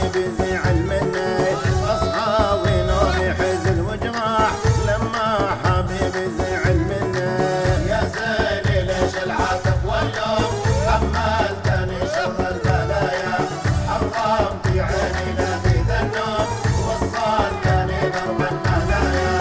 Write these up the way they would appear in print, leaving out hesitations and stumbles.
حبيبي زعل مني، اصحى ونومي حزن وجراح لما حبيبي زعل مني. يا زيني ليش العاتب واللوم حملتني شر البلايا، حرمت عيني لذيذ النوم وصلتني درب المنايا.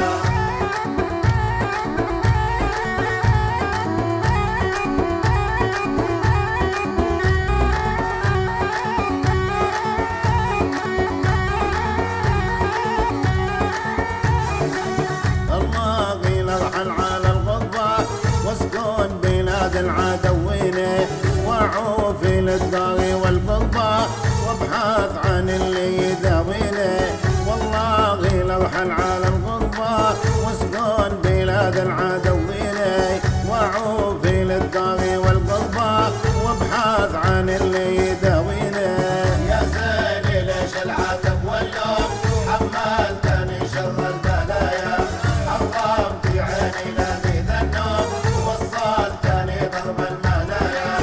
الله يرحل على الغربة واسكن بلاد العدوين، واعوفي للدار والقربة وابحث عن اللي يداويني. والله يرحل على الغربة واسكن بلاد العدوين، واعوفي للدار والقربة وابحث عن اللي يداويني. يا زيني ليش العاتب واللوم حملتني شر البلايا، حرمت عيني لذيذ النوم وصلتني درب المنايا.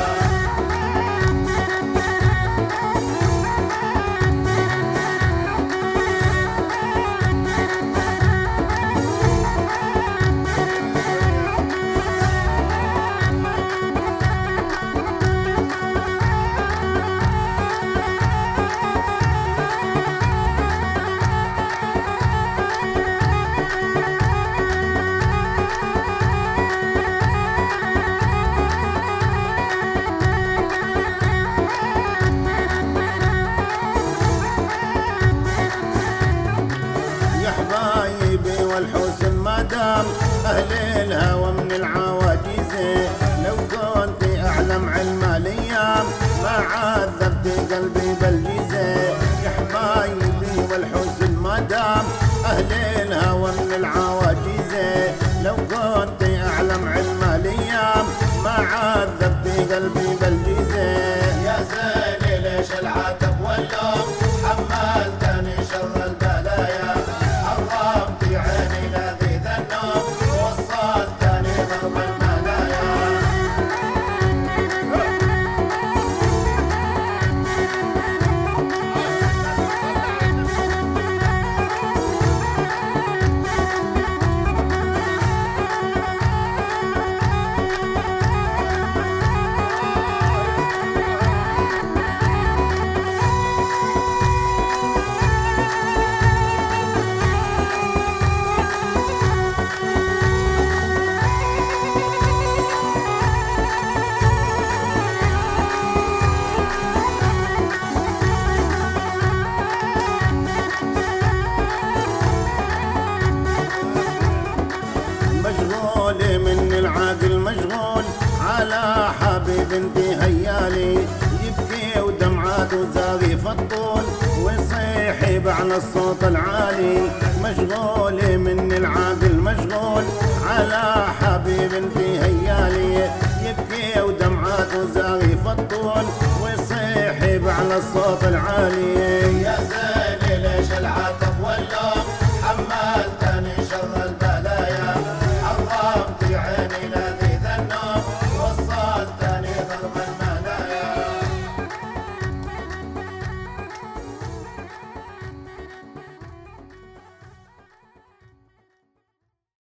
يا حبايبي والحسن ما دام اهل الهوى من العواجيز، لو كنت اعلم علم الايام ما عذبت قلبي بالجيزه. يا حبايبي والحسن ما دام اهل الهوى من العواجيز، لو كنت اعلم علم الايام ما عذبت قلبي بالجيزه. يا زيني ليش العاتب واللوم حملتني شر البلايا، حرمت عيني لذيذ النوم وصلتني درب المنايا. مشغول من العاقل مشغول على حبيب انتي هيالي، يبكي ودمعاته زاغف الطول ويصيح على الصوت العالي. مشغول من العاقل مشغول على حبيب انتي هيالي، يبكي ودمعاته زاغف الطول ويصيح على الصوت العالي. يا زيني